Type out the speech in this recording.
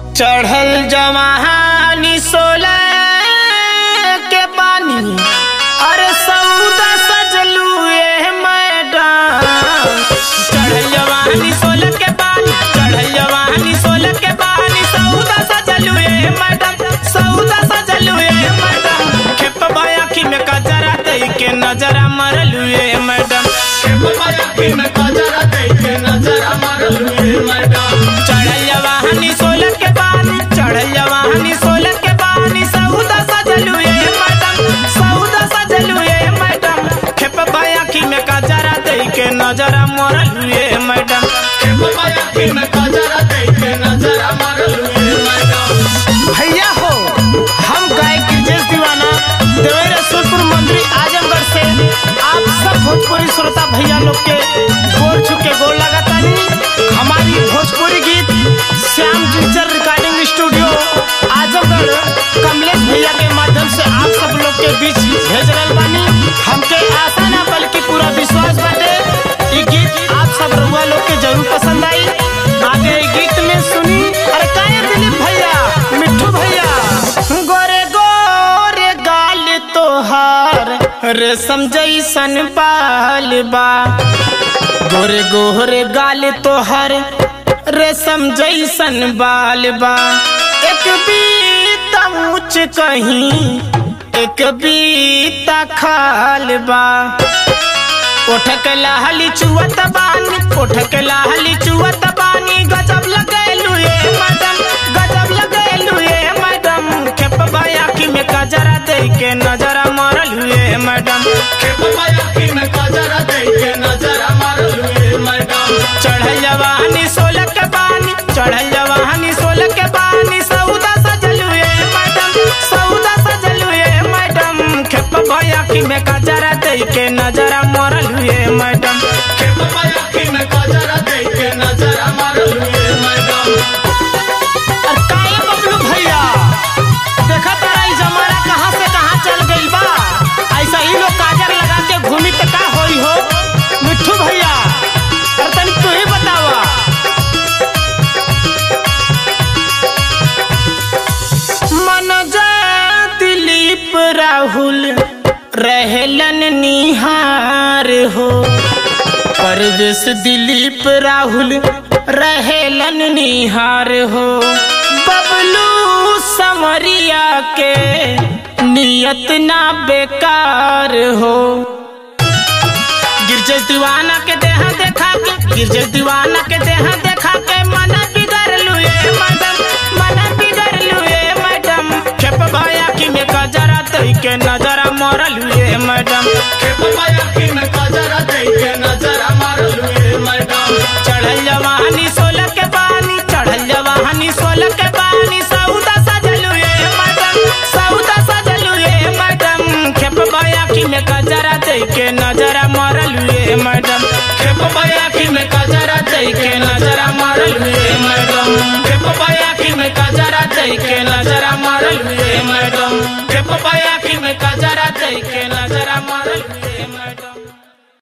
चढ़ल जवानी 16 के पानी अरे सौदा सजलू ए मैडम। चढ़ल जवानी 16 के पानी, चढ़ल जवानी 16 के पानी सौदा सजलू ए मैडम, सौदा सजलू ए मैडम। खेप बायाखी में कजरा दई के नजरा मरलू ए मैडम, खेप बायाखी में कजरा दई के नजरा मरलू ए मैडम। चढ़ल जवानी 16 के पानी, चढ़ल जवानी 16 के पानी सौदा सजलू ए मैडम, सौदा सजलू ए मैडम। खेप बायाखी में कजरा दई के नजरा मरलू ए मैडम, खेप बायाखी में कजरा दई के नजरा मरलू ए मैडम। भैया हो, हम गायक गिरजेश दीवाना देवेर रसूलपुर मंदिर आजमगढ़ से आप सब भोजपुरी श्रोता भैया लोग के गोर छुके गोर लगातानी। हमारी भोजपुरी गीत Shyam teacher recording studio Azamgarh Kamlesh भैया के माध्यम से आप सब लोग के बीच भेज रहल बानी। हमके आशा ना बल्कि पूरा विश्वास बाटे ये गीत आप सब रउआ लोग के जरूर पसंद आई। आगे गीत में सुनी अरे काहे दिलीप भैया, मिट्ठू भैया। गोरे गोरे गाल तोहार रेशम जैसन बाल बा, गोरे गोरे गाल तोहार रेशम जैसन बाल बा। एक बीता ऊंच कहीं, एक बीता खाल बा। ओठक लाहली चुवत बानी, ओठक लाहली चुवत बानी। गजब लगेलू ए मैडम, गजब लगेलू ए मैडम। खेप बायाखी में कजरा दई के नजरा मारलू ए मैडम, खेप बायाखी में कजरा दई के नजरा मारलू ए मैडम। चढ़ल जवानी 16 के पानी, चढ़ल जवानी 16 के पानी सौदा सजलू ए मैडम, सौदा सजलू ए मैडम। खेप बायाखी में कजरा दई के नजरा मारलू ए मैडम, खेप बायाखी में कजरा दई के नजरा मारलू ए मैडम। अरे काहे बबलू भैया, देखा तारा ई जमाना कहां से कहां चल गइल बा। ऐसा ही लोग काजर लगा के घूमी त का होई हो। मिट्ठू भैया अरे तनी तू ही बतावा। मनोजा दिलीप राहुल रहलन निहार हो, परदेश दिलीप राहुल रहलन निहार हो। बबलू समरिया के नियत ना बेकार हो। गिरजेश दीवाना के देहा देखा के, गिरजेश दीवाना के देहा देखा के मन बिगड़लू ए मैडम, मन बिगड़लू ए मैडम। खेप बायाखी में कजरा दई के नजरा मारलू ए मैडम, खेप बायाखी में कजरा दई के नजरा मारलू ए मैडम। चढ़ल जवानी 16 के पानी, चढ़ल जवानी 16 के पानी सौदा सजलू ए मैडम, सौदा सजलू ए मैडम। खेप बायाखी में कजरा दई के नजरा मारलू ए मैडम, खेप बायाखी में कजरा दई के नजरा मारलू ए मैडम, खेप बायाखी में कजरा दई के नजरा मारलू ए मैडम, खेप बायाखी में कजरा दई के नजरा मारलू ए।